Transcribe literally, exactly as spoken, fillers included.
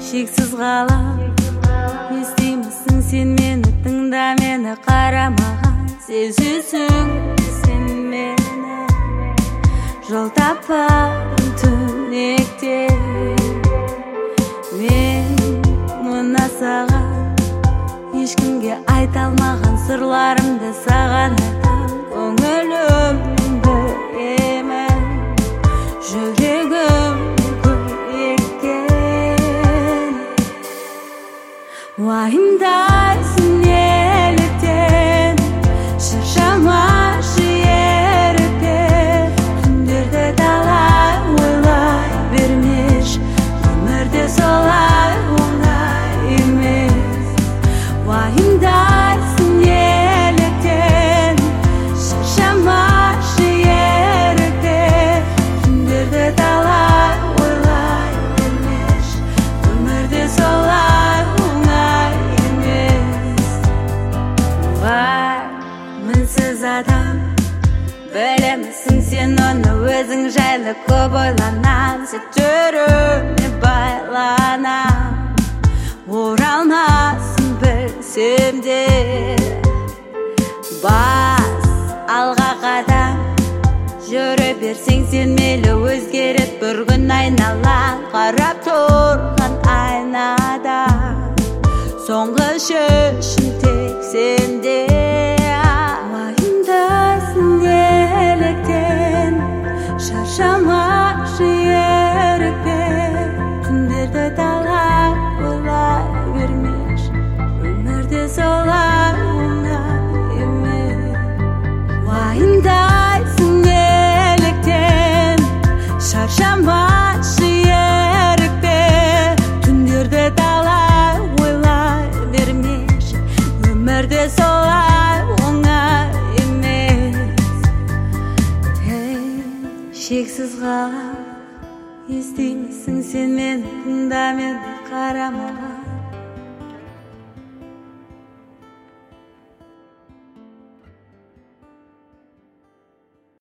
шексіз қалап естимісің сен мені, тыңда мені, қарамаған сезесің сен мені. Жол таппадым түнекте мен мына саған, ешкімге айта алмаған сырларымды саған айтам. Көңілімді емін, жүрегім көккен. Уайымдайсың неліктен, шаршамашы ерікпен. Түндерді талай ойлай бермеш, өмірде солай оңай емес. Уайымдайсың неліктен, шаршамашы ерікпен. Түндерді талай ойлай бермеш, өмірде солай оңай емес. Бар мінсіз адам, білемісің сен оны, өзің жайлы көп ойланам. Сөттеріме байланам, оралмасын білсем де. Бас алға қадам, жүре берсең сен мейлі, өзгеріп бір күн айналаң. Қарап тұрған айнада соңғы шешім тек сенде. Уайымдайсың неліктен, шаршамашы ерікпен. Түндерді талай ойлай бермеш, өмірде солай оңай емес. Уайымдайсың неліктен, шаршамашы ерікпен. Түндерді талай ойлай бермеш, өмірде солай оңай емес. Ей, шексіз қалап естимісің сен мені, тыңда мені, қарамаған